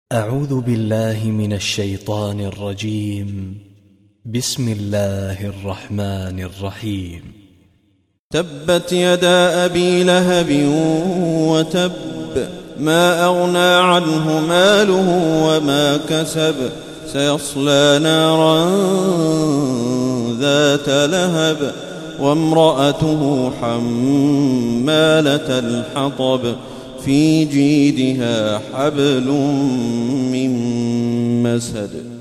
أعوذ بالله من الشيطان الرجيم. بسم الله الرحمن الرحيم. تبت يدا أبي لهب وتب ما أغنى عنه ماله وما كسب سيصلى نارا ذات لهب وامرأته حمالة الحطب في جيدها حبل من مسد